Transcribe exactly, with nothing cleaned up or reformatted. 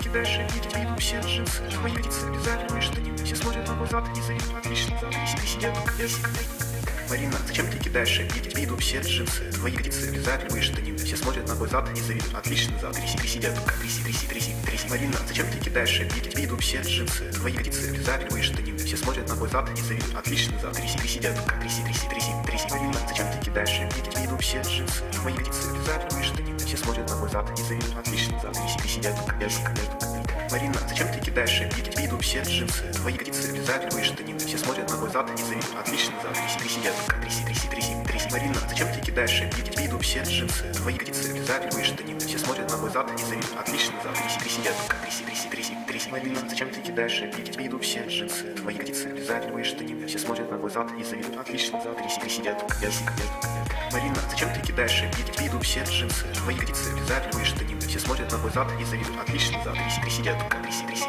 кидаешь обидеть виду все джинсы. Твои ягодицы обязательные штанины. Все смотрят на мой зад и завидуют. Отлично, зад, виси, сидят в вес. Марина, зачем ты кидаешь обидеть виду все джинсы? Твои ягодицы обязательные штанины. Все смотрят на мой зад и завидуют. Отлично, зад, виси, сидят в вес. Тряси, тряси, тряси. Марина, зачем ты кидаешь обидеть виду все джинсы? Твои ягодицы обязательные штанины. Все смотрят на мой зад и завидуют. Отлично, зад, тряси, сидят в вес. Тряси, тряси, тряси. Марина, зачем ты кидаешь обидеть виду все джинсы? Твои ягодицы обязательные штанины. Все смотрят на мой зад и завидуют. Отлично, зад, тряси, сидят в вес. Марина, зачем ты кидаешь обидеть виду все джинсы? Твои ягодицы обязательные штанины. Все смотрят на мой зад и завидуют. Отлично, зад, тряси, сидят в вес. Тряси, тряси, тряси, тряси. Марина, зачем ты кидаешь обидеть виду все джинсы? Твои ягодицы обязательные штанины. Все смотрят на мой зад и завидуют. Отлично, зад, тряси, тряси, сидят в вес. Тряси, тряси, тряси, тряси. Марина, зачем ты кидаешь обидеть виду все джинсы? Твои ягодицы обязательные штанины. Все смотрят на мой зад и завидуют. Отлично, зад, тряси, тряси, сидят в вес. Марина, зачем ты кидаешь обидеть виду все джинсы? Твои ягодицы обязательные штанины. Все смотрят на мой зад и завидуют. Отлично, зад, тряси, тряси, сидят в вес. Тряси, тряси.